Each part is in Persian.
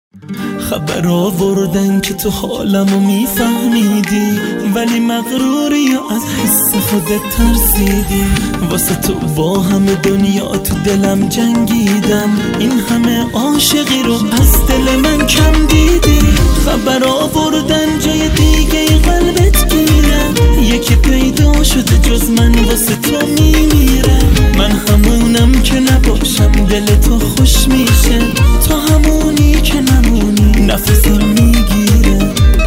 خبر آوردن که تو حالمو میفهمیدی، ولی مغروری یا از حس خودت ترسیدی. واسه تو با همه دنیا تو دلم جنگیدم، این همه عاشقی رو از دل من کم دیدی. خبر آوردن جای دیگه قلبت گیره، یکی پیدا شده جز من واسه تو میمیره. من همونم که نباشم دل تو خوش میشه، تو همونی که نمونی نفسم میگیره.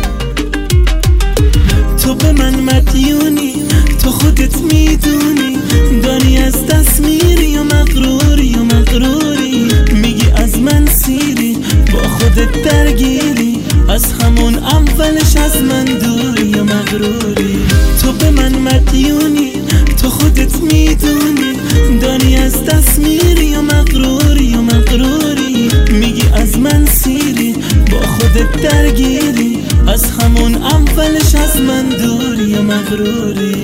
تو به من مدیونی، تو خودت میدونی، داری از دست میری یا مغروری میگی از من سیری، با خودت درگیری، از همون اولش از من دوری یا مغروری. تو به من مدیونی، تو خودت میدونی، داری از دست میری یا مغروری میگی از من سیری، با خودت درگیری، از همون اولش از من دوری یا مغروری.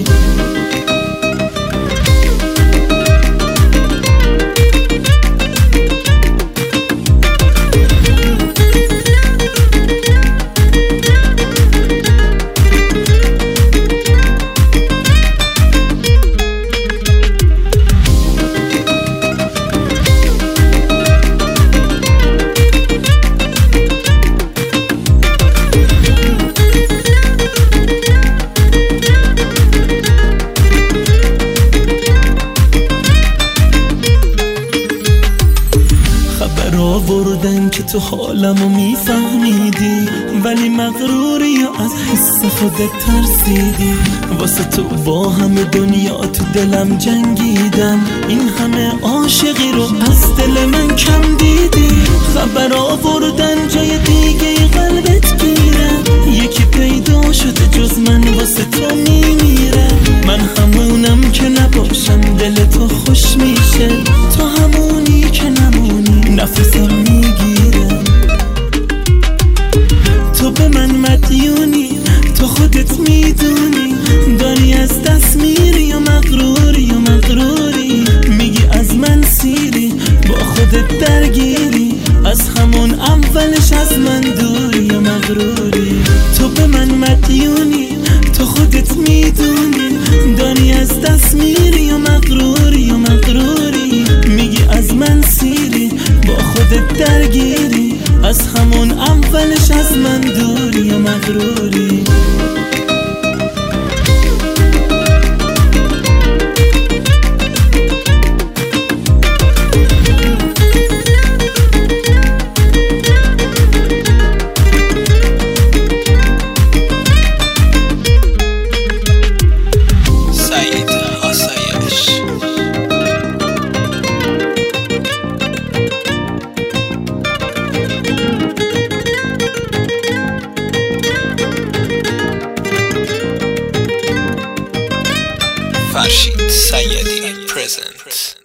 آوردن که تو حالمو میفهمیدی، ولی مغروری یا از حس خودت ترسیدی. واسه تو با همه دنیا تو دلم جنگیدم، این همه عاشقی رو از دل من کم دیدی. خبر آوردن جای دیگه قلبت گیره، یکی پیدا شده جز من واسه تو میمیره. من همونم که نباشم دل تو خوش میشه، تو همونی که نمونی نفسم میگیره. تو به من مدیونی، تو خودت میدونی، داری از دست میری یا مغروری میگی از من سیری، با خودت درگیری، از همون اولش از من دوری یا مغروری. تو به من مدیونی، تو خودت میدونی، داری از دست میری یا مغروری میگی از من سیری، با خودت درگیری، از همون اولش از من دوری یا مغروری. فرشید سیدی present.